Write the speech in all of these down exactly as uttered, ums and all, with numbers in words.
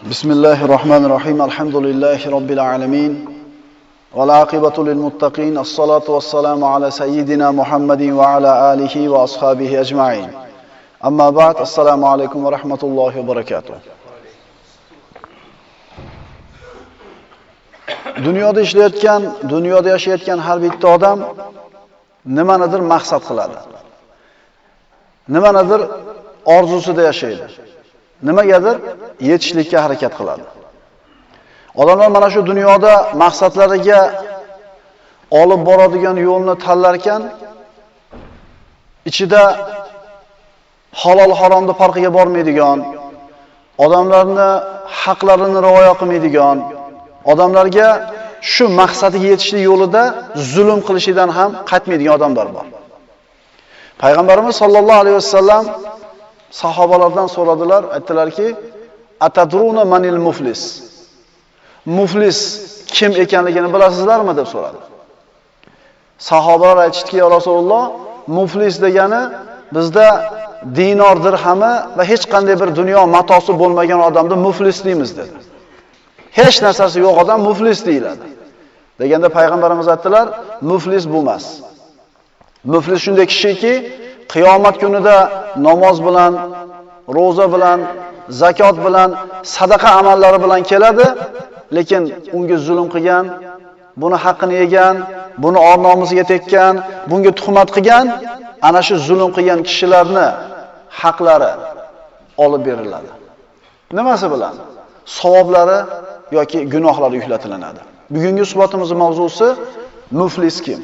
Bismillahirrahmanirrahim. Alhamdulillahi rabbil alamin. Wal aqibatu lil muttaqin. As-salatu was-salamu ala sayyidina Muhammadin wa ala alihi wa ashabihi ajma'in. Amma ba'd. Assalomu alaykum va rahmatullohi va barakatuh. Dunyoda ishlayotgan, dunyoda yashayotgan har bitta odam nimanidir maqsad qiladi. Nimanidir orzusida yashaydi. Nimagadir yetishlikka harakat qiladi. Odamlar mana shu dunyoda maqsadlariga olib boradigan yo'lni tanlar ekan, ichida halol haromni farqiga bormaydigan, odamlarni haqlarini rioya qilmaydigan, odamlarga shu maqsadiga yetishlik yo'lida zulm qilishidan ham qaytmaydigan odamlar bor. Payg'ambarimiz sollallohu alayhi vasallam sahobalardan so'radilar, aytdilarki, "Atadruna manil muflis?" Muflis kim ekanligini bilasizlarmi deb so'radi. Sahobalar aytishdiki, "Ya Rasululloh, muflis degani bizda dinor dirhami va hech qanday bir dunyo matosi bo'lmagan odamni muflis deymiz" dedi. Hech narsasi yo'q odam muflis deyiladi. Deganda payg'ambarimiz aytdilar, "Muflis bu emas. Muflis shunday kishiki, qiyomat kunida namoz bilan, roza bilan, zakot bilan, sadaqa amallari bilan keladi, lekin unga zulm qilgan, buni haqqini yegan, buni or-nomusiga tekkan, bunga tuhmat qilgan, ana shu zulm qilgan kishilarni haqlari olib beriladi. Nimasi bilan? Savoblari yoki gunohlari yuklatilinadi. Bugungi suhbatimizning mavzusi muflis kim?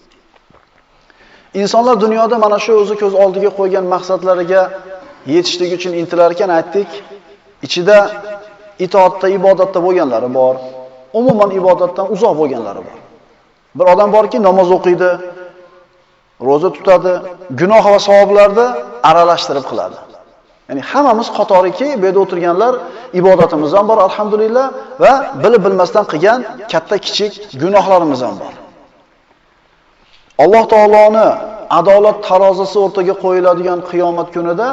Insonlar dunyoda mana shu o'zi ko'z oldiga qo'ygan maqsadlariga yetishlik uchun intilar ekan, aytdik, ichida itoatda, ibodatda bo'lganlari bor, umuman ibodatdan uzoq bo'lganlari bor. Bir odam borki, namoz o'qiydi, roza tutadi, gunoh va savoblarni aralashtirib qiladi. Ya'ni hammamiz qatoriki, bu yerda o'tirganlar ibodatimiz ham bor, alhamdulillah, va bilib bilmasdan qilgan katta-kichik gunohlarimiz ham bor. Alloh taoloning adolat tarozisi o'rtaga qo'yiladigan qiyomat kunida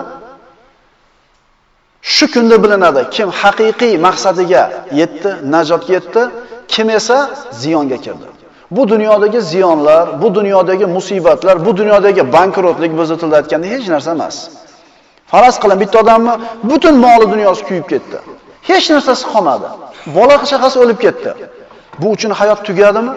shu kunda bilinadi, kim haqiqiy maqsadiga yetdi, najotga yetdi, kim esa ziyonga kirdi. Bu dunyodagi ziyonlar, bu dunyodagi musibatlar, bu dunyodagi bankrotlik bizni tilda aytganda hech narsa emas. Faraz qiling, bitta odamni butun moli dunyosi kuyib ketdi. Hech narsasi qolmadi. Bola chaqasi o'lib ketdi. Bu uchun hayot tugadimi?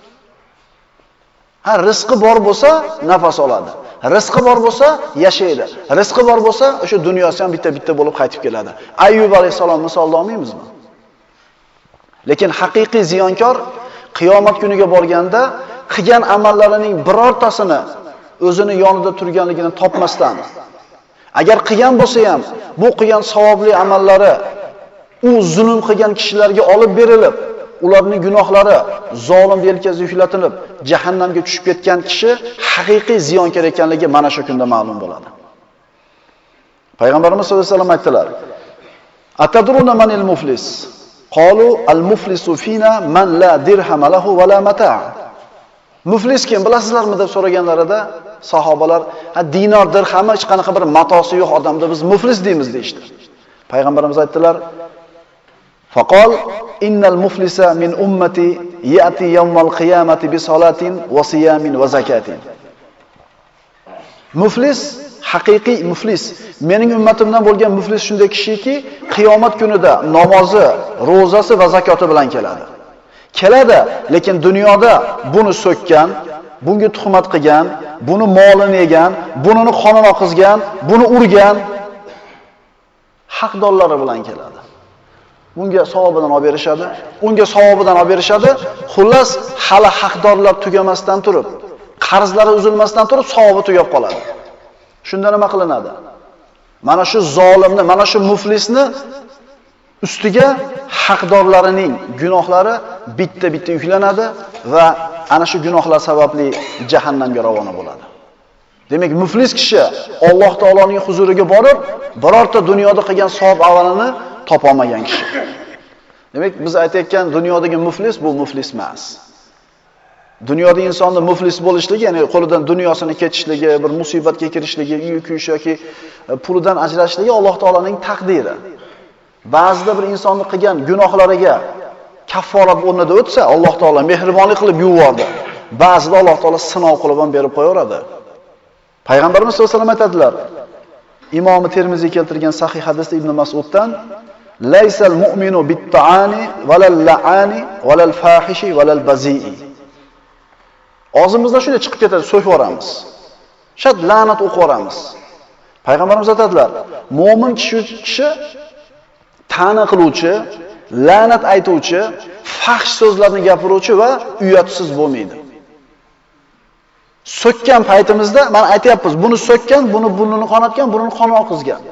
Ha, rizqi bor bo'lsa nafas oladi. Rizqi bor bo'lsa yashaydi. Rizqi bor bo'lsa o'sha dunyosi ham bitta-bitta bo'lib qaytib keladi. Ayyub alayhisalom misolni olmaymizmi? Lekin haqiqiy ziyonkor qiyomat kuniga borganda qilgan amallarining birortasini o'zini yonida turganligini topmasdan, agar qilgan bo'lsa ham bu qilgan savobli amallari u zulm qilgan kishilarga olib berilib, ularning gunohlari zolim yelkasiga yuklatilib, jahannamga tushib ketgan kishi haqiqiy ziyonkor ekanligi mana shu kunda ma'lum bo'ladi. Payg'ambarimiz sollallohu alayhi vasallam aytdilar: "Atadruna manil muflis?" Qalu al-muflisu fina man la dirham lahu va la mata'. Muflis kim bilasizlarmi deb so'raganlarida sahobalar, "Ha, dinor dirhami hech qanaqa bir matosi yo'q odamni biz muflis deymiz" deydi. Payg'ambarimiz aytdilar: Faqal innal muflisa min ummati ya'ti yawmal qiyamati bi salatin wa siyamin wa zakatin. Muflis, haqiqiy muflis, mening ummatimdan bo'lgan muflis shunday kishiki, qiyomat kunida namozi, ro'zasi va zakoti bilan keladi. Keladi, lekin dunyoda buni so'kkan, bunga tuhmat qilgan, buni molini yegan, bunini qonini oqizgan, buni urgan haqdorlari bilan keladi. Bunga savobidan olib berishadi, unga savobidan olib berishadi. Xullas, hali haqdorlar tugamasdan turib, qarzlari uzilmasdan turib savobi tugab qoladi. Shunda nima qilinadi? Mana shu zolimni, mana shu muflisni ustiga haqdorlarining gunohlari bitta-bitta yuklanadi va ana shu gunohlar sababli jahannamga ravona bo'ladi. Demak, muflis kishi Alloh taoloning huzuriga borib, birorta dunyoda qilgan savob avalini topa olmagan kishi. Demak, biz aytayotgan dunyodagi muflis bu muflis emas. Dunyoda insonning muflis bo'lishligi, ya'ni qo'lidan dunyosini ketishligi, bir musibatga kirishligi, uyi kuyish yoki pulidan ajrashligi Alloh taolaning taqdiri. ba'zida bir insonning qilgan gunohlariga kafforat o'rnida o'tsa, Alloh taolo mehribonlik qilib yubordi. Ba'zida Alloh taolo sinov qilib ham berib qo'yaveradi. Payg'ambarimiz sollallohu alayhi vasallam aytadilar. Imom Termiziy keltirgan sahih hadisda Ibn Mas'uddan laysal mu'minu bit-ta'ani valal la'ani valal fahishi valal bazi'i. Og'zimizdan shunday chiqib ketadi, so'yib yoramiz. Shad la'nat o'qib yoramiz. Payg'ambarimiz aytadilar, mu'min kishi kishi ta'na qiluvchi, la'nat aytuvchi, fahsh so'zlarni gapiruvchi va uyatsiz bo'lmaydi. So'kkan paytimizda, mana aytayapmiz, buni so'kkan, buni burnini qonatgan, burnini qon oqizgan.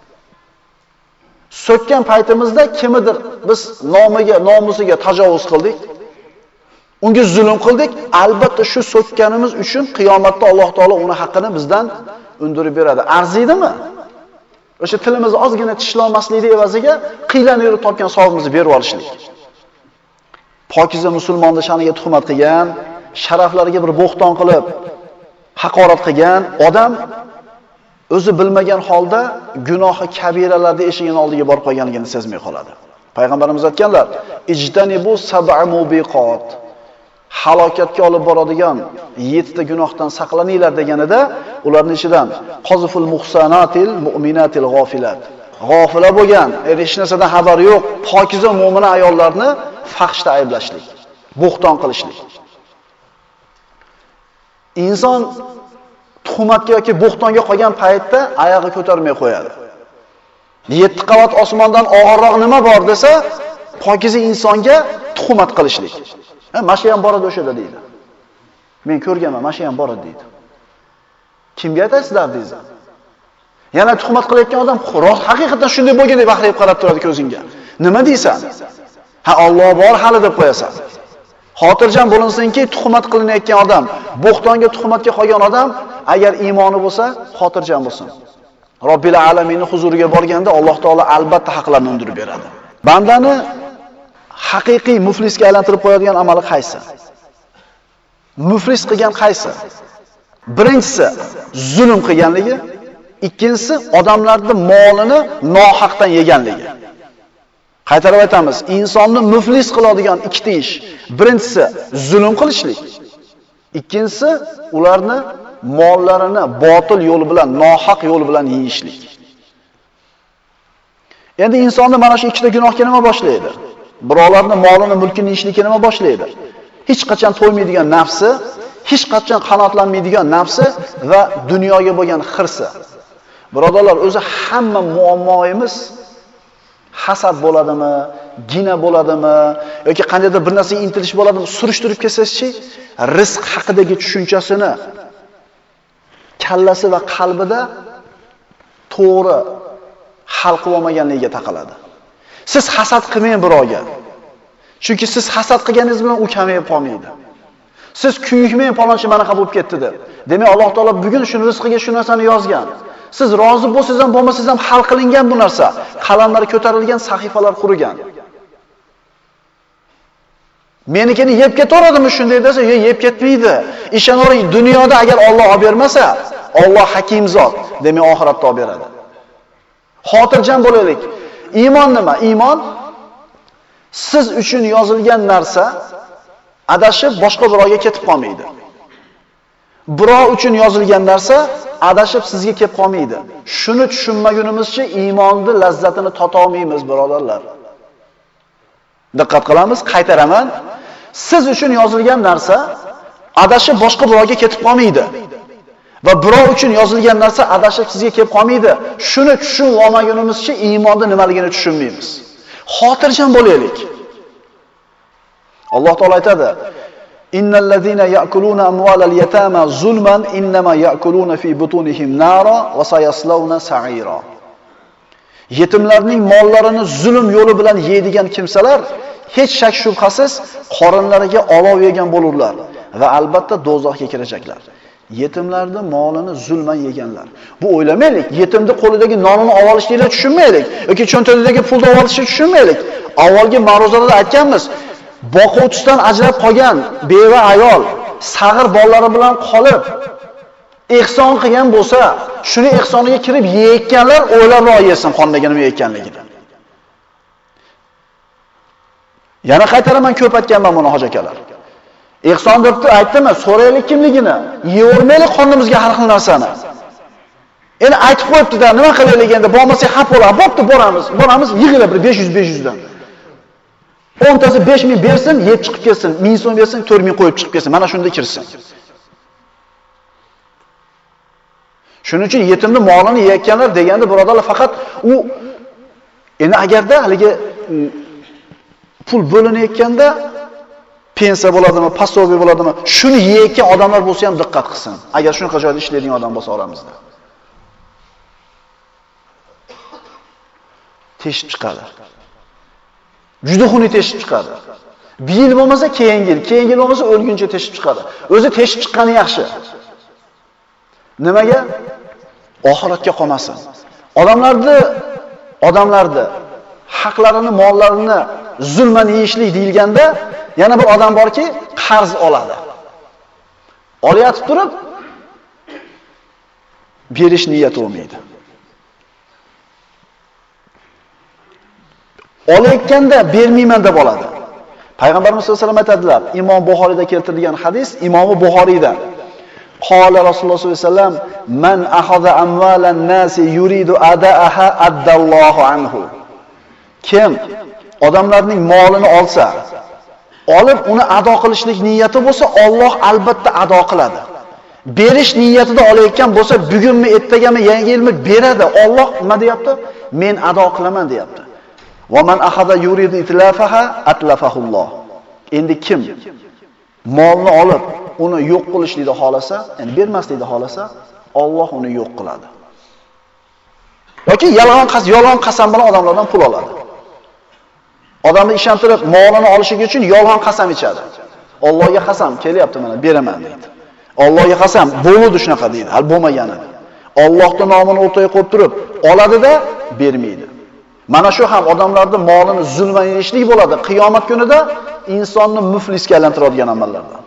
So'kkan paytimizda kimnidir biz nomiga, nomusiga tajovuz qildik, unga zulm qildik, albatta shu so'kkanimiz uchun qiyomatda Alloh taolo uni haqqini bizdan undirib beradi. Arziydimi? O'sha tilimizni ozgina tishlamaslikni evaziga qiylanib yurib topgan savobimizni berib olishlik. Pokiza musulmonni sha'niga tuhmat qilgan, sharaflariga bir bo'xton qilib haqorat qilgan odam o'zi bilmagan holda gunohi kabiralarning eshigini oldiga borib qolganligini sezmay qoladi. Payg'ambarimiz aytganlar: "Ijtanibu sab'a mubiqot." Halokatga olib boradigan yetti ta gunohdan saqlaninglar deganida, ularning ichidan qoziful muhsanatil mu'minatil g'ofilat. G'ofila bo'lgan, hech narsadan xabari yo'q, pokiza mo'mina ayollarni fahshda ayblashlik, bo'xton qilishlik. Inson tuhmatga yoki bo'xtonga qolgan paytda oyog'i ko'tarmay qo'yadi. yetti qavat osmondan og'irroq nima bor desa, pokiza insonga tuhmat qilishlik. Ha, masha ham boradi o'shada deydi. Men ko'rganman, masha ham boradi deydi. Kimga aytaysizlar deysiz? Yana tuhmat qilayotgan odam rost haqiqatan shunday bo'lgan deb baxrayib qarab turadi ko'zingga. Nima deysan? Ha, Alloh bor hali deb qo'yasan. Xotirjam bo'linsinki, tuhmat qilinayotgan odam, bo'xtonga tuhmatga qolgan odam agar iymoni bo'lsa, xotirjam bo'lsin. Robbil alaminning huzuriga borganda Alloh taolo albatta haqlarni undirib beradi. Bandani haqiqiy muflisga aylantirib qo'yadigan amali qaysi? Muflis qilgan qaysi? Birinchisi zulm qilganligi, ikkinchisi odamlarning molini nohaqdan yeganligi. Qaytarib aytamiz, insonni muflis qiladigan ikkita ish. Birinchisi zulm qilishlik. Ikkinchisi ularni mollarini botil yo'l bilan, nohaq yo'l bilan yeyishlik. Endi insonni mana shu ikkita gunohga nima boshlaydi? Birovlarning molini, mulkini yeyishlikka nima boshlaydi? Hech qachon to'ymaydigan nafsi, hech qachon qanotlanmaydigan nafsi va dunyoga bo'lgan xirsi. Birodarlar, o'zi hamma muammoimiz hasad bo'ladimi, gina bo'ladimi yoki qandaydir bir narsaga intilish bo'ladimi, surishtirib kelsangiz-chi, rizq haqidagi tushunchasini kallasi va qalbida to'g'ri hal qilib olmaganligiga taqaladi. Siz hasad qilmang birovga. Chunki siz hasad qilganingiz bilan u kamayib qolmaydi. Siz kuyikmang falonchi manaqa bo'lib ketdi deb. Demak, Alloh taolo bugun shu rizqiga shu narsani yozgan. Siz rozi bo'lsangiz ham, bo'lmasangiz ham hal qilingan bu narsa. Qalamlar ko'tarilgan, sahifalar qurigan. Menikini yeb ketaveradimi shunday desa, "Yo'q, yeb ketmaydi." Ishonavering, dunyoda agar Alloh olib bermasa, Alloh hakim zot, demak oxiratda olib beradi. Xotirjam bo'laylik. Iymon nima? Iymon siz uchun yozilgan narsa adashib boshqa birovga ketib qolmaydi. Birov uchun yozilgan narsa adashib sizga kelib qolmaydi. Shuni tushunmagunimizcha iymonning lazzatini tota olmaymiz, birodarlar. Diqqat qilamiz, qaytaraman. Siz uchun yozilgan narsa adashib boshqa birovga ketib qolmaydi. Va birov uchun yozilgan narsa adashib sizga kelib qolmaydi. Shuni tushunib olmagunimizcha iymonning nimaligini tushunmaymiz. Xotirjam bo'laylik. Alloh taolo aytadi: "Innal ladzina ya'kuluna amwalal yatama zulman innama ya'kuluna fi butunihim nara va sayaslawna sa'ira." Yetimlarning mollarini zulm yo'li bilan yeydigan kimsalar hech shak shubhasiz qorinlariga olov yegan bo'lurlar va albatta do'zaxga kirajaklar. Yetimlarning molini zulman yeganlar. Bu o'ylamaylik, yetimning qo'lidagi nonini olib olishlikni tushunmaylik yoki cho'ntagidagi pulni olib olishni tushunmaylik. Avvalgi ma'ruzalarda aytganmiz, boquvchisidan ajrab qolgan beva ayol sag'ir bolalari bilan qolib ehson qilgan bo'lsa, shuni ehsoniga kirib yeyotganlar o'ylabroq yesin qondaga nima yeyotganligini. Yana qaytaraman ko'p aytganman buni hoji akalar. Ehson debdi, aytdimmi, so'raylik kimligini. Yevermaylik qornimizga har xil narsani. Endi aytib qo'yibdi-da, nima qilaylik endi? Bo'lmasa xaf bo'ladi. Bo'pti, boramiz. Boramiz, yig'ila bir besh yuz besh yuz dan. o'ntasi besh ming bersin, yeb chiqib ketsin. ming so'm bersin, to'rt ming qo'yib chiqib ketsin. Mana shunda kirsin. Shuning uchun yetimni molini yeyotganlar deganda birodarlar faqat u endi agarda haligi pul bo'linayotganda pensiya bo'ladimi, pasoviy bo'ladimi, shuni yeyotgan odamlar bo'lsa ham diqqat qilsin. Agar shunaqa joyda ishlaydigan odam bo'lsa oramizda. Teshib chiqadi. Juda xunuk teshib chiqadi. Bir yil bo'lmasa keyingi yil, keyingi yil bo'lmasa o'lguncha teshib chiqadi. O'zi teshib chiqqani yaxshi. Nimaga? Oxiratga qolmasin. Odamlarni odamlarni haqlarini, mollarini zulman yeyishlik deyilganda yana bir odam borki, qarz oladi. Olayotib turib berish niyati bo'lmaydi. Olayotganda bermayman deb oladi. Payg'ambarimiz sollallohu alayhi vasallam aytadilar, Imom Buxoriyda keltirilgan hadis, Imom Buxoriyda Qala Rasululloh sollallohu alayhi vasallam man akhadha amwalan nasi yuridu adaaha addallohu anhu. Kim odamlarning molini olsa, olib uni ado qilishlik niyati bo'lsa, Alloh albatta ado qiladi. Berish niyatida olayotgan bo'lsa, bugunmi, ertagami, yangi yilmi beradi. Alloh nima deyapti? Men ado qilaman deyapti. Va man akhadha yuridu itlafaha atlafahulloh. Endi kim molni olib uni yo'q qilishlikni xolasa, ya'ni bermaslikni xolasa, Alloh uni yo'q qiladi. Yoki yolg'on qasam, yolg'on qasam bilan odamlardan pul oladi. Odamni ishontirib, molini olishligi uchun yolg'on qasam ichadi. Allohga qasam kelyapti mana beraman deydi. Allohga qasam bo'ldi shunaqa deydi. Hal bo'lmagani. Allohning nomini o'rtaga qo'yib turib, oladi-da bermaydi. Mana shu ham odamlarning molini zulman yeyishlik bo'ladi. Qiyomat kunida insonni muflisga aylantiradigan amallardan.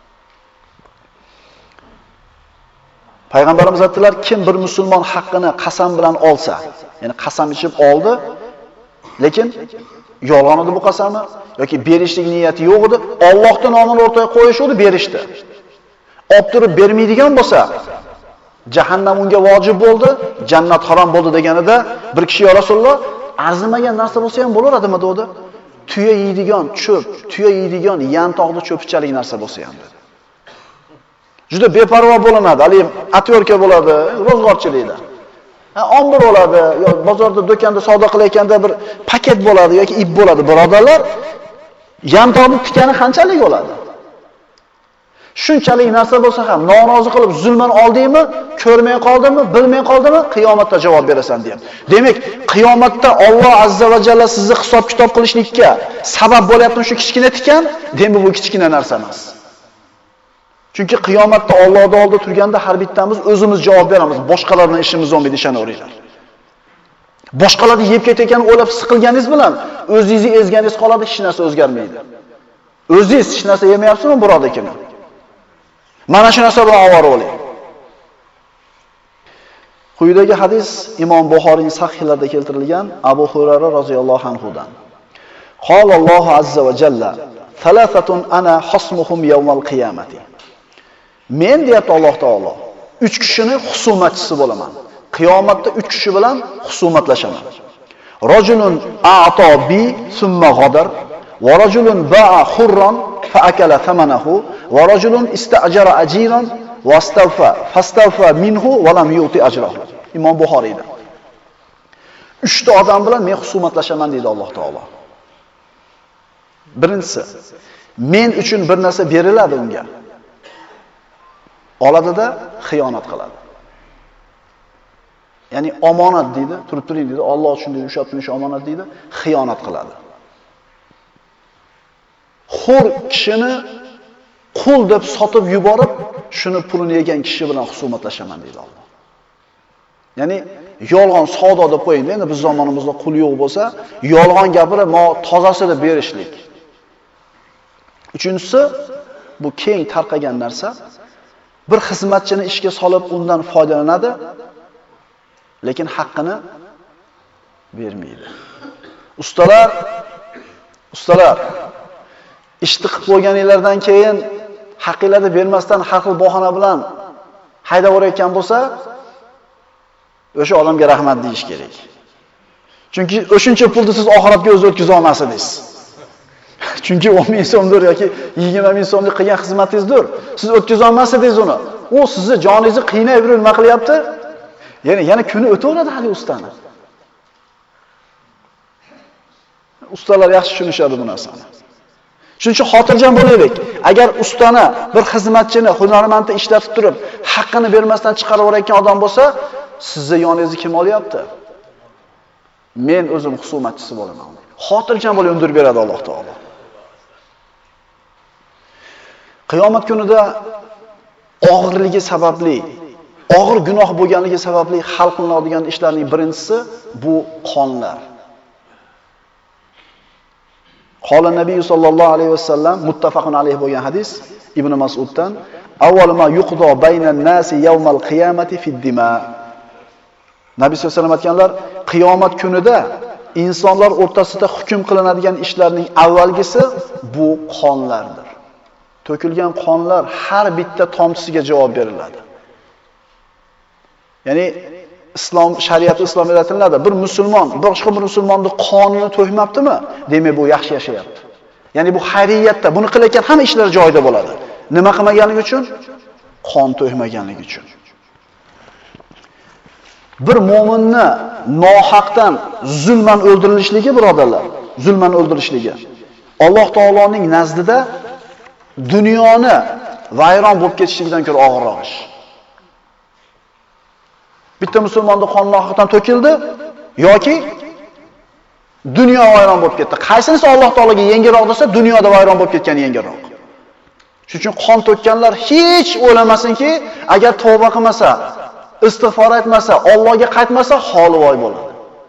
Payg'ambarimiz aytdilar, kim bir musulmon haqqini qasam bilan olsa, ya'ni qasam ichib oldi, lekin yolg'on edi bu qasami yoki berishlik niyati yo'q edi, Allohning nomini o'rtaga qo'yishdi, berishdi. Olib turib bermaydigan bo'lsa, jahannam unga vojib bo'ldi, jannat harom bo'ldi deganida bir kishi ya Rasululloh, arzimagan narsa bo'lsa ham bo'laradimi dedi. Tuya yeydigan cho'p, tuya yeydigan yantoqli cho'pichalik narsa bo'lsa ham dedi. Juda beparvo bo'linadi. Hali atyorka bo'ladi, ro'zg'orchilikda. Ha, ombir bo'ladi, yo bozorda, do'konda savdo qilayotganda bir paket bo'ladi yoki ip bo'ladi. Birodarlar, yantoqni tikani qanchalik bo'ladi? Shunchalik narsa bo'lsa ham norozi qilib zulman oldingmi, ko'rmay qoldingmi, bilmay qoldingmi, qiyomatda javob berasan deyapti. Demak, qiyomatda Alloh azza va jalla sizni hisob-kitob qilishlikka sabab bo'layotgan shu kichkina tikan, demak bu kichkina narsa emas. Chunki qiyomatda Allohning oldida turganda har bittamiz o'zimiz javob beramiz. Boshqalarning ishimiz bo'lmaydi, ishonaveringlar. Boshqalarni yeb ketayotganini o'ylab siqilganingiz bilan o'zingizni ezganingiz qoladi, hech narsa o'zgarmaydi. O'zingiz hech narsa yemayapsizmi, birodekini? Mana shu narsa bilan ovora bo'ling. Quyidagi hadis Imom Buxoriyning sahihlarida keltirilgan Abu Hurayra roziyallohu anhu dan. Qala Allohu azza va jalla: "Thalathatun ana hasmuhum yawmal qiyamati." Men deyapti Alloh taolo, uch kishini husumatchisi bo'laman. Qiyomatda uch kishi bilan husumatlashaman. Rajulun a'ta bi summa ghadar va rajulun ba'a hurran fa akala thamanahu va rajulun istajara ajiran vastawfa fastawfa minhu va lam yuti ajrahu. Imom Buxoriyda. Uchta odam bilan men husumatlashaman deydi Alloh taolo. Birinchisi, men uchun bir narsa beriladi unga. Oladida xiyonat qiladi. Ya'ni omonat deydi, turib turing deydi, Alloh uchun deydi, ushlab turish omonat deydi, xiyonat qiladi. Xur kishini qul deb sotib yuborib, shuni pulini yegan kishi bilan husumatlashaman deydi Alloh. Ya'ni yolg'on savdo deb qo'ying, endi biz zamonimizda qul yo'q bo'lsa, yolg'on gapirib, mo tozasini berishlik. Uchinchisi, bu keng tarqagan narsa. Bir xizmatchini ishga solib undan foydalanadi, lekin haqqini bermaydi. Ustalar Ustalar, ishni qilib qo'yganinglardan keyin haqinglarni bermasdan har xil bahona bilan haydab o'rayotgan bo'lsa, o'sha odamga rahmat deyish kerak. Chunki o'shuncha pulni siz oxiratga o'zi o'tkaza olmasidingiz. Chunki o'n ming so'mdir yoki yigirma ming so'mlik qilgan xizmatingizdir. Siz o'tkaza olmasidingiz uni. U sizni joningizni qiynab yurib nima qilyapti? Ya'ni yana kuni o'taveradi hali ustani. Ustalar yaxshi tushunishadi bu narsani. Shuning uchun xotirjam bo'laylik. Agar ustani, bir xizmatchini, hunarmandni ishlatib turib, haqqini bermasdan chiqarib o'rayotgan odam bo'lsa, sizni yoningizni kim olyapti? Men o'zim husumatchisi bo'laman. Xotirjam bo'lib undirib beradi Alloh taolo. Qiyomat kunida og'irligi sababli, og'ir gunoh bo'lganligi sababli hal qilinadigan ishlarning birinchisi bu qonlar. Qala Nabiy sallallohu alayhi vasallam muttafaqun alayhi bo'lgan hadis Ibn Mas'uddan, "Avval ma yuqdo baynan nasi yawmal qiyamati fid dima." Nabiy sallallohu alayhi vasallam aytganlar, qiyomat kunida insonlar o'rtasida hukm qilinadigan ishlarning avvalgisi bu qonlardir. To'kilgan qonlar har bitta tomchisiga javob beriladi. Ya'ni islom shariati islomiyda aytiladi, bir musulmon boshqa bir musulmonning qonini to'ymabdimi? Demak, bu yaxshi yashayapti. Ya'ni bu xayriyatda buni qilayotgan hamma ishlar joyida bo'ladi. Nima qilmaganligi uchun? Qon to'ymaganligi uchun. Bir mo'minni nohaqdan zulman o'ldirilishligi, birodarlar, zulman o'ldirilishligi Alloh taoloning nazdida dunyoni vayron bo'lib ketishligidan ko'ra og'irroq ish. Bitta musulmonning qoni nohaqdan to'kildi yoki dunyo vayron bo'lib ketdi. Qaysinisi Alloh taologa yengilroq desa, dunyoda vayron bo'lib ketgani yengilroq. Shuning uchun qon to'kkanlar hech o'ylamasinki, agar tavba qilmasa, istig'for aytmasa, Allohga qaytmasa, holi voy bo'ladi.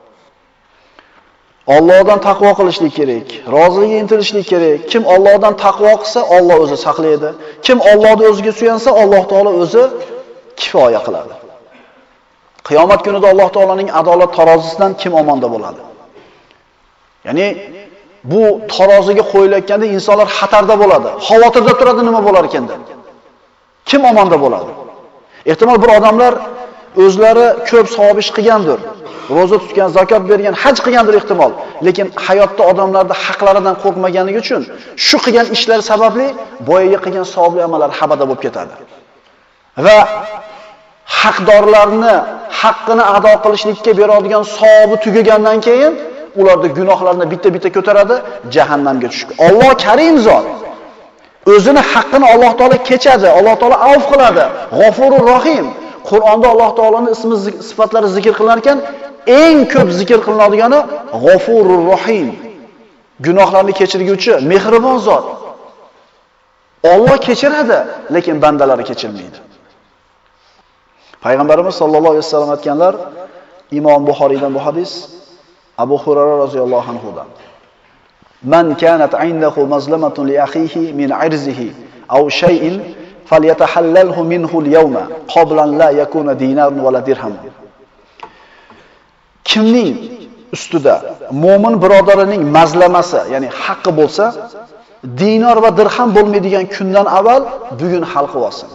Allohdan taqvo qilishlik kerak, roziligiga intilishlik kerak. Kim Allohdan taqvo qilsa, Alloh o'zi saqlaydi. Kim Allohni o'ziga suyansa, Alloh taolo o'zi kifoya qiladi. Qiyomat kunida Alloh taoloning adolat tarozisidan kim omonda bo'ladi? Ya'ni bu taroziga qo'yilayotganda insonlar xatarda bo'ladi. Xavotirda turadi, nima bo'lar ekan deb. Kim omonda bo'ladi? Ehtimol bir odamlar o'zlari ko'p savob ish qilgandir. Roza tutgan, zakot bergan, haj qilgandir ehtimol. Lekin hayotda odamlarning haqlaridan qo'rqmaganligi uchun shu qilgan ishlar sababli boyaga qilgan savobli amallar habada bo'lib ketadi. Va haqdorlarni haqqini ado qilishlikka beradigan savobi tugagandan keyin ularda gunohlarni bitta-bitta ko'taradi, jahannamga tushadi. Alloh Karim zot o'zini haqqini Alloh taolo kechadi, Alloh taolo avf qiladi. G'ofurur Rohim. Qur'onda Alloh taoloning ismi sifatlari zikr qilingan ekan, eng ko'p zikr qilinadigan G'ofurur Rohim. Gunohlarni kechirguvchi, mehribon zot. Alloh kechiradi, lekin bandalari kechirmaydi. Payg'ambarimiz sollallohu alayhi vasallam aytganlar, Imom Buxoriydan bu hadis, Abu Hurayra roziyallohu anhu dan. Man kanat indahu mazlamatun li akhihi min irzihi aw shay'in falyatahallalhu minhu al-yawma qabla an la yakuna dinarun wala dirham. Kimning ustida mo'min birodarining mazlamasi, ya'ni haqqi bo'lsa, dinor va dirham bo'lmaydigan kundan avval bugun hal qilib olsin.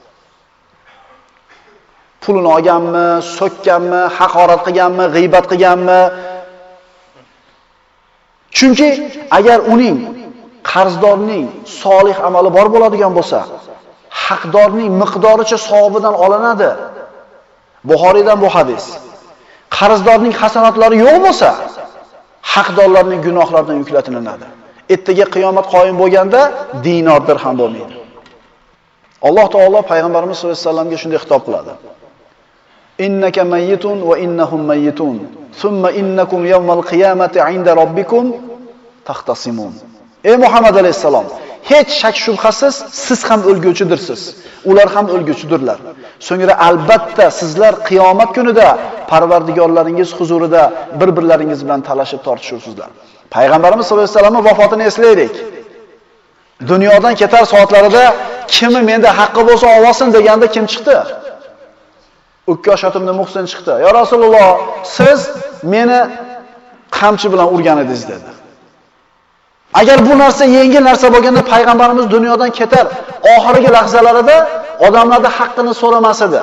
Pulini olganmi, so'kkanmi, haqorat qilganmi, g'iybat qilganmi? Chunki agar uning qarzdorning solih amali bor bo'ladigan bo'lsa, haqdorning miqdoricha savobidan olinadi. Buxoriydan bu hadis. Qarzdorning hasanatlari yo'q bo'lsa, haqdorlarning gunohlaridan yuklatilinadi. Ertaga qiyomat qoyim bo'lganda dinor dirham bo'lmaydi. Alloh taolo payg'ambarimiz sollallohu alayhi vasallamga shunday xitob qiladi. Innaka mayyitun va innahum mayyitun. Thumma innakum yawmal qiyamati 'inda robbikum tahtasimun. Ey Muhammad alayhisalom, hech shak shubhasiz siz ham o'lguvchidirsiz. Ular ham o'lguvchidirlar. So'ngra albatta sizlar qiyomat kunida Parvardigorlaringiz huzurida bir-birlaringiz bilan talashib tortishursizlar. Payg'ambarimiz sollallohu alayhi vasallamning vafotini eslaylik. Dunyodan ketar soatlarida kimi menda haqqi bo'lsa olsin deganda kim chiqdi? Ukkosh ibn Muhsin chiqdi. Ya Rasululloh, siz meni qamchi bilan urgan edingiz dedi. Agar bu narsa yengil narsa bo'lganda payg'ambarimiz dunyodan ketar, oxirgi lahzalarida odamlarning haqqini so'ramas edi.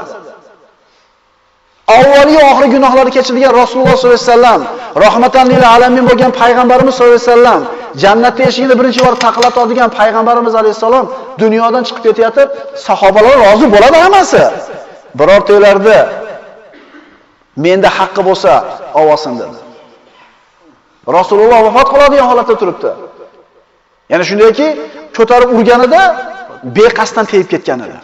Avvaliy oxirgi gunohlari kechirilgan Rasululloh sollallohu alayhi vasallam, rahmatan lil alamin bo'lgan payg'ambarimiz sollallohu alayhi vasallam, jannatda eshigini birinchi bor taqlatadigan payg'ambarimiz alayhisalom dunyodan chiqib ketayotib, sahobalar rozi bo'ladi hammasi. Birortalarida menda haqqi bo'lsa, ovosin dedi. Rasululloh vafot qiladigan holatda turibdi. Ya'ni shundayki, ko'tarib urganida beqasddan tegib ketgan edi.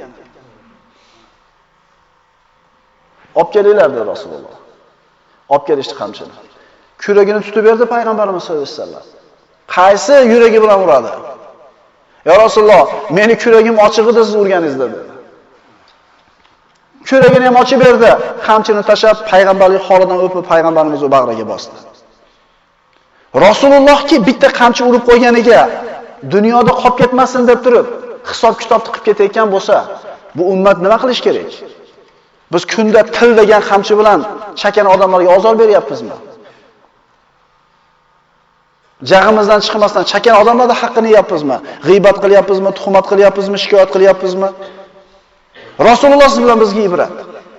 Olib kelinglar dedi Rasululloh. Olib kelishdi qamchini. Kuragini tutib berdi payg'ambarimiz sollallohu alayhi vasallam. Qaysi yuragi bilan uradi? Ya Rasululloh, meni kuragim ochiq edi, siz urganingiz dedi. Kuragini ham ochib berdi. Qamchini tashab payg'ambarlik holidan o'pib payg'ambarimizni bag'riga bosdi. Rasulullohki bitta qamchi urib qo'yganiga dunyoda qolib ketmasin deb turib, hisob-kitob qilib ketayotgan bo'lsa, bu ummat nima qilish kerak? Biz kunda til degan qamchi bilan chakan odamlarga ozor beryapmizmi? Jag'imizdan chiqmasdan chakan odamlarning haqqini yeyapmizmi? G'iybat qilyapmizmi, tuhmat qilyapmizmi, shikoyat qilyapmizmi? Rasululloh siz bilan bizga ibrat.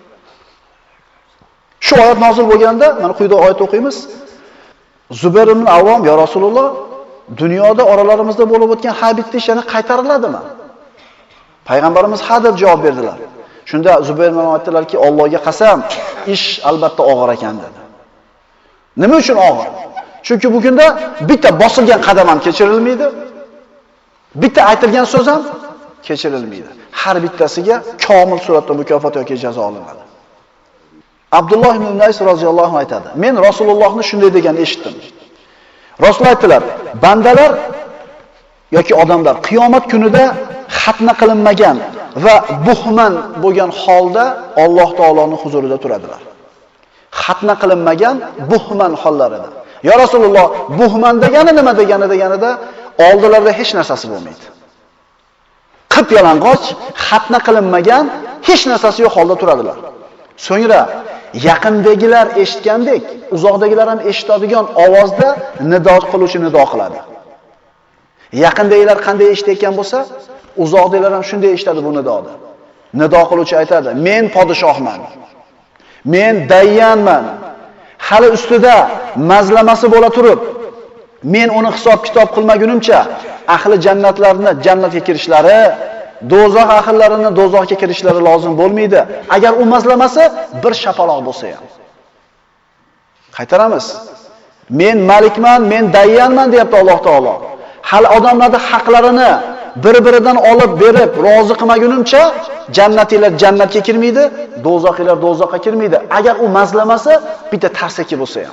Shu oyat nozil bo'lganda, mana quyida oyat o'qiymiz. Zubayr ibn Avvom, ya Rasululloh, dunyoda oralarimizda bo'lib o'tgan har bitta ishlarni qaytariladimi? Payg'ambarimiz ha deb javob berdilar. Shunda Zubayr ibn Avvom aytdilarki, Allohga qasam, ish albatta og'ir ekan dedi. Nima uchun og'ir? Chunki bu kunda bitta bosilgan qadam ham kechirilmaydi. Bitta aytilgan so'z ham kechirilmaydi. Har bittasiga komil suratda mukofot yoki jazo olinadi. Abdulloh ibn Unays roziyallohu anhu aytadi: "Men Rasulullohni shunday degan eshitdim." Rasululloh aytdilar: "Bandalar yoki odamlar qiyomat kunida xatna qilinmagan va buhman bo'lgan holda Alloh taoloning huzurida turadilar." Xatna qilinmagan buhman hollarida. Ya Rasululloh, buhman degani nima degani deganida oldilarida hech narsasi bo'lmaydi. Qip-yalang'och, xatna qilinmagan, hech narsasi yo'q holda turadilar. So'ngra yaqindagilar eshitgandek, uzoqdagilar ham eshitadigan ovozda nido qiluvchi nido qiladi. Yaqindagilar qanday eshitayotgan bo'lsa, uzoqdagilar ham shunday eshitadi bu nidoni. Nido qiluvchi aytadi: "Men podshohman. Men dayyanman. Hali ustida mazlamasi bo'la turib, men uni hisob-kitob qilmagunimcha ahli jannatlarni jannatga kirishlari, do'zax ahllarini do'zaxga kirishlari lozim bo'lmaydi. Agar u mazlamasi bir shapaloq bo'lsa ham." Qaytaramiz. Men malikman, men dayyanman deyapti Alloh taolo. Hali odamlarning haqlarini bir-biridan olib berib, rozi qilmagunimcha jannatilar jannatga kirmaydi, do'zaxlar do'zaxga kirmaydi. Agar u mazlamasi bitta tarsaki bo'lsa ham.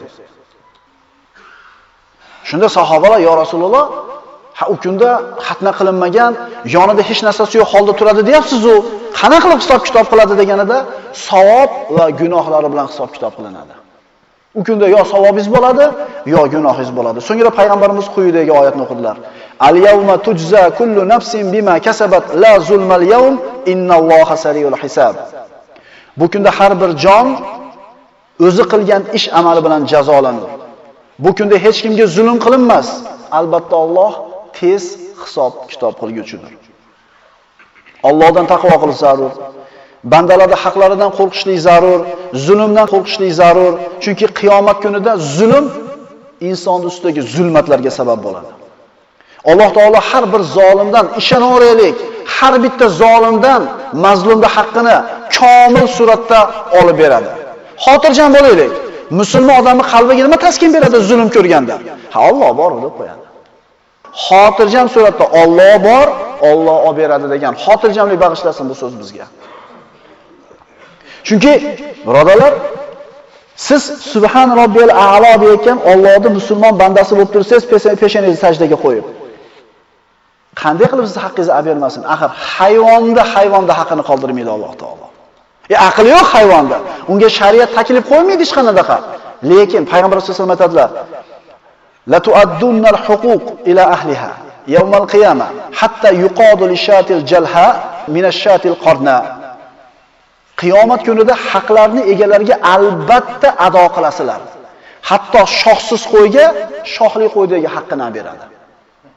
Shunda sahobalar: "Ya Rasululloh, ha u kunda xatna qilinmagan, yonida hech narsasi yo'q holda turadi deyapsiz-ku, qana qilib hisob-kitob qiladi?" deganida, savob va gunohlari bilan hisob-kitob qilinadi. U kunda yo savobingiz bo'ladi, yo gunohingiz bo'ladi. So'ngra payg'ambarimiz quyidagi oyatni o'qidilar: "Al-yawma tujza kullu nafsin bima kasabat la zulmal yawm innalloha sariul hisab." Bu kunda har bir jon o'zi qilgan ish amali bilan jazolanadi. Bu kunda hech kimga zulm qilinmas. Albatta Alloh tez hisob-kitob qilguchidir. Allohdan taqvo qilish zarur. Bandalarning haqlaridan qo'rqishlik zarur, zulmdan qo'rqishlik zarur. Chunki qiyomat kunida zulm inson ustidagi zulmatlarga sabab bo'ladi. Alloh taolo har bir zolimdan ishonaveraylik, har bitta zolimdan mazlumning haqqini komil suratda olib beradi. Xotirjam bo'laylik. Musulmon odamning qalbiga nima taskin beradi zulm ko'rganda? Ha, Alloh bor deb qo'yadi. Xotirjam suratda Alloh bor, Alloh olib beradi degan xotirjamlik bag'ishlasin bu so'z bizga. Chunki birodarlar, siz subhan robbiyal a'lo deyotgan Allohning musulmon bandasi bo'lib tursangiz, peshoningizni sajdaga qo'yib, qanday qilib siz haqqingizni olib bermasin? Axir hayvonda hayvonda haqqini qoldirmaydi Alloh taolo. E aqli yo'q hayvonda. Unga shariat taklif qo'ymaydi hech qanaqa. Lekin payg'ambar sollallohu alayhi vasallam aytadilar: "La tu'addunnal huquq ila ahliha yawmal qiyamah hatta yuqadu lishatil jalha min ash-shatil qarna." Qiyomat kunida haqlarni egalariga albatta ado qilasizlar. Hatto shoxsiz qo'yga shoxli qo'ydagi haqqini beradi.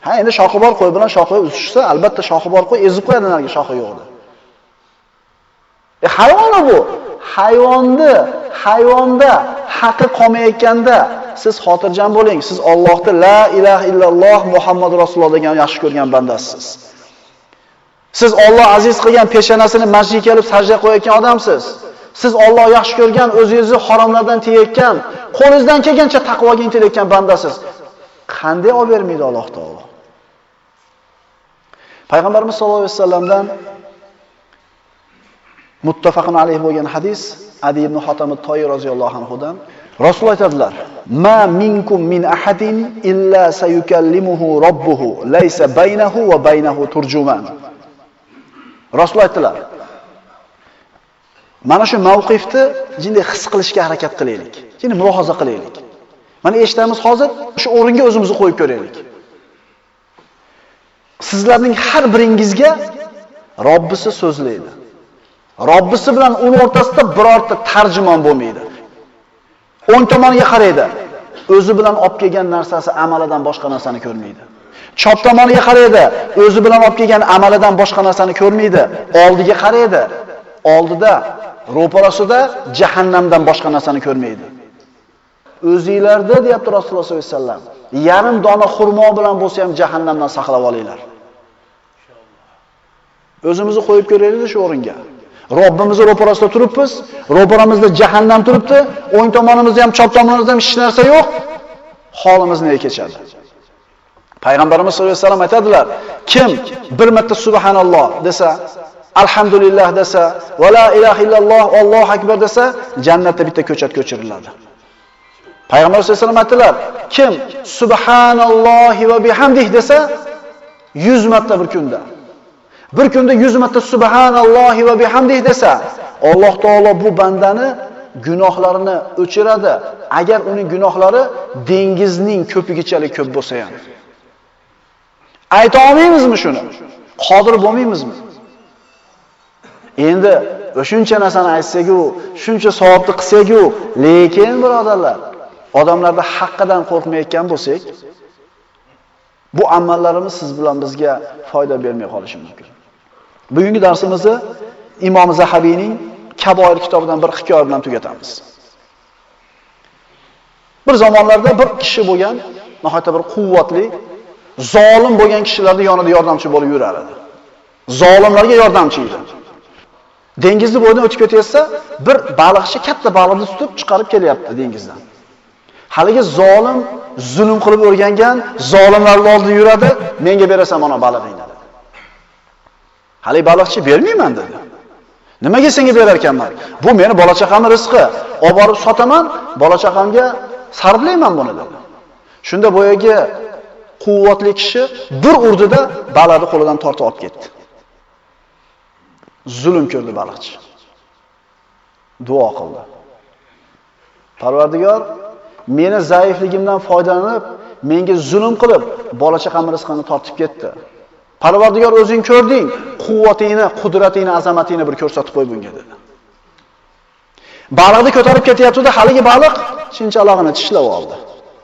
Ha, endi shoxi bor qo'y bilan shoxi uzishsa, albatta shoxi bor qo'y ezib qo'yadi narigi shoxi yo'qdi. E hayvon bu. Hayvonni, hayvonda haqqi qolmayotganda siz xotirjam bo'ling. Siz Allohni la ilaha illalloh Muhammad rasululloh degan yaxshi ko'rgan bandasiz. Siz Alloh aziz qilgan peshonasini masjidga kelib sajda qo'yayotgan odamsiz. Siz Alloh yaxshi ko'rgan, o'zingizni haromlardan tiyayotgan, qo'lingizdan kelgancha taqvoga intilayotgan bandasiz. Qanday olib bermaydi Alloh taolo? Payg'ambarimiz sollallohu alayhi vasallamdan muttafaqun alayhi bo'lgan hadis Adi ibn Hatim at-Toyi roziyallohu anhudan Rasul aytadilar: "Ma minkum min ahadin illa sayukallimuhu robbuhu, laysa baynahu va baynahu turjuman." Rasul aytdilar: "Mana shu mavqifni jinday his qilishga harakat qilaylik. Jinday mulohaza qilaylik. Mana eshitamiz hozir shu o'ringa o'zimizni qo'yib ko'raylik. Sizlarning har biringizga Robbisi so'zlaydi. Robbisi bilan uning o'rtasida birorta tarjimon bo'lmaydi. O'ng tomoniga qaraydi. O'zi bilan olib kelgan narsasi amalidan boshqa narsani ko'rmaydi. Chop tomoniga qaraydi. O'zi bilan olib kelgan amalidan boshqa narsani ko'rmaydi. Oldiga qaraydi. Oldida, ro'parasida jahannamdan boshqa narsani ko'rmaydi. O'zingizlarda deyapti Rasululloh sollallohu alayhi vasallam, yarim dona xurmo bilan bo'lsa ham jahannamdan saqlab olinglar. O'zimizni qo'yib ko'raylik shu o'ringa. Robbimizni ro'parasida turibmiz, ro'paramizda jahannam turibdi, o'ng tomonimizda ham, chap tomonimizda ham hech narsa yo'q. Holimiz nega kechadi? Payg'ambarimiz sollallohu alayhi vasallam aytadilar: kim bir marta subhanalloh desa, alhamdulillah desa, va la ilaha illalloh, Allohu akbar desa, jannatda bitta ko'chat ko'chiriladi. Payg'ambar sollallohu alayhi vasallam aytdilar: kim subhanallohi va bihamdihi desa, yuz marta bir kunda. Bir kunda yuz marta subhanallohi va bihamdihi desa, Alloh taolo bu bandani gunohlarini o'chiradi. Agar uning gunohlari dengizning ko'pigichalik ko'p bo'lsa ham. Ayta olmaymizmi shuni? Qodir bo'lmaymizmi? Endi o'shuncha narsani aytsak-ku, shuncha savobni qilsak-ku, lekin birodarlar, odamlarda haqqidan qo'rqmayotgan bo'lsak, bu amallarimiz siz bilan bizga foyda bermay qolishi mumkin. Bugungi darsimizni Imom Zahabiyning Kaboir kitobidan bir hikoya bilan tugatamiz. Bir zamonlarda bir kishi bo'lgan, nihoyatda bir quvvatli, zolim bo'lgan kishilarning yonida yordamchi bo'lib yurar edi. Zolimlarga yordamchi edi. Dengizni bo'yidan o'tib ketayotsa, bir baliqchi katta baliqni tutib chiqarib kelyapti dengizdan. Haligi zolim zulm qilib o'rgangan, zolimlarning oldida yuradi, menga berasan mana baliqingni dedi. Haligi baliqchi bermayman dedi. Nimaga senga berar ekanman? Bu meni bola chaqamning rizqi. Olib borib sotaman, bola chaqamga sarflayman buni dedi. Shunda boyagi quvvatli kishi bir urdida baliqni qo'lidan tortib olib ketdi. Zulm ko'rdi baliqchi. Duo qildi. Parvardigor, meni zaifligimdan foydalanib, menga zulm qilib, bola chaqamning rizqini tortib ketdi. Parvardigor, o'zing ko'rding, quvvatingni, qudratingni, azamatingni bir ko'rsatib qo'y bunga dedi. Baliqni ko'tarib ketyapti-da, haligi baliq chinchalog'ini tishlab oldi.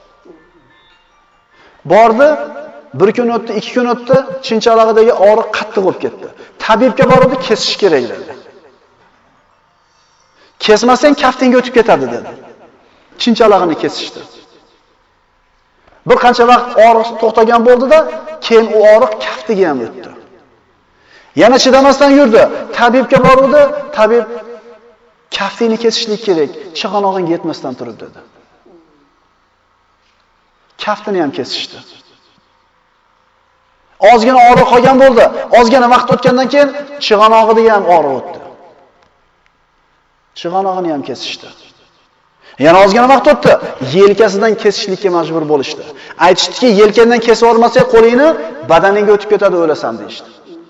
Bordi, bir kun o'tdi, ikki kun o'tdi, chinchalog'idagi og'riq qattiq bo'lib ketdi. Tabibga bordi, kesish kerak dedi. Kesmasang kaftingga o'tib ketadi dedi. Chinchalog'ini kesishdi. Bir qancha vaqt og'riq to'xtagan bo'ldi-da, keyin u og'riq kaftiga ham o'tdi. Yana chidamasdan yurdi. Tabibga bordi, tabib kaftingni kesishlik kerak, chig'anog'ingga yetmasdan turib dedi. Kaftini ham kesishdi. Ozgina og'riq qolgan bo'ldi. Ozgina vaqt o'tgandan keyin chig'anog'iga ham og'riq o'tdi. Chig'anog'ini ham kesishdi. Yana ozgina vaqt o'tdi, yelkasidan kesishlikka majbur bo'lishdi. Aytishdiki, yelkandan kesib olmasak qo'lingni badaningga o'tib ketadi, o'lasan deyshti.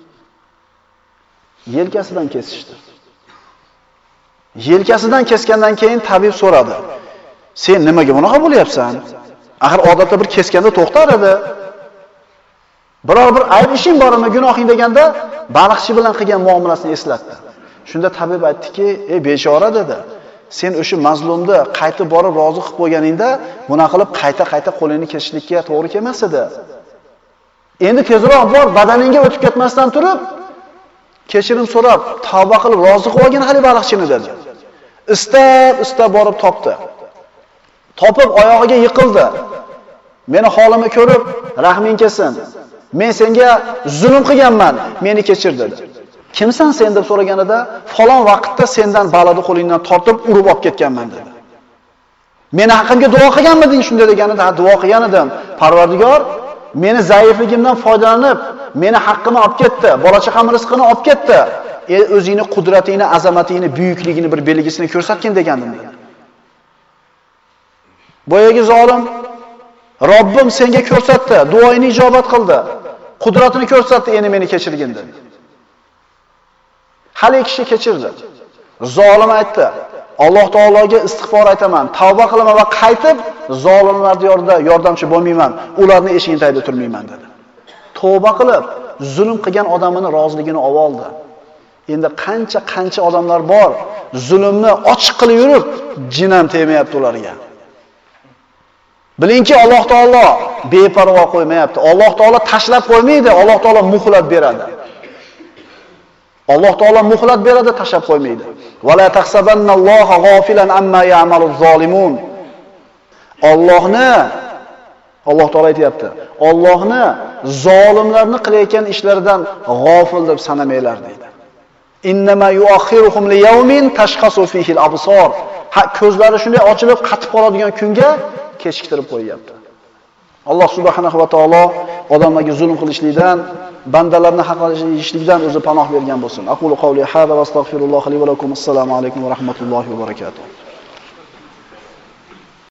Yelkasidan kesishdi. Yelkasidan kesgandan keyin tabib so'radi: "Sen nimaga bunaqa bo'lyapsan? Axir odatda bir keskanda to'xtar edi. Biror bir ayb ishing bormi, gunohing?" deganda baliqchi bilan qilgan muomalasini eslatdi. Shunda tabib aytdiki: "Ey bechora" dedi. "Sen o'sha mazlumni qaytib borib rozi qilib qo'yganingda, buna qilib qayta-qayta qo'lingni kesishlikka to'g'ri kelmas edi. Endi tezroq bor, badaningga o'tib ketmasdan turib, kechirim so'rab, tavba qilib rozi qilib olgin hali baliqchini dedi. Istab, istab borib topdi. Topib oyog'iga yiqildi. Meni holimni ko'rib, rahming kelsin. Men senga zulm qilganman, meni kechir dedi. Kimsan sen deb so'raganida, falon vaqtda sendan balani qo'lingdan tortib urib olib ketganman dedi. Meni haqqimga duo qilganmiding shunda deganida, ha duo qilgan edim. Parvardigor meni zaifligimdan foydalanib, meni haqqimni olib ketdi, bola-chaqam rizqini olib ketdi. E, o'zingni qudratingni, azamatingni, buyukligini bir belgisini ko'rsatgin degandim dedi. Boyagi zolim Robbim senga ko'rsatdi, duoyini ijobat qildi. Qudratini ko'rsatdi, endi meni kechirgin dedi. Hali kishi kechirdi. Zolim aytdi: Alloh taologa istig'for aytaman, tavba qilaman va qaytib zolimlar diyorida yordamchi bo'lmayman, ularning eshigini tagida turmayman dedi. Tavba qilib, zulm qilgan odamini roziligini oldi. Endi qancha-qancha odamlar bor, zulmni ochiq qilib yurib, jinam tegmayapti ularga. Bilingki, Alloh taolo beparvo qo'ymayapti. Alloh taolo tashlab qo'ymaydi, Alloh taolo muhlat beradi. Alloh taolo muhlat beradi, tashlab qo'ymaydi. Va la tahsabanalloha g'ofilan amma ya'maluz zolimun. Allohni Alloh taolo aytayapti. Allohni zolimlarni qilayotgan ishlaridan g'ofil deb sanamanglar deydi. Innama yu'akhiruhum liyawmin tashkhasu fihi al-absar. Ko'zlari shunday ochilib qatib qoladigan kunga kechiktirib qo'yapti. Alloh subhanahu va taolo odamlarga zulm qilishlikdan, bandalarni haqoratishlikdan o'zi panoh bergan bo'lsin. Aqulu qawli hada va astagfirulloh li va lakum. Assalomu alaykum va rahmatullohi va barakatuh.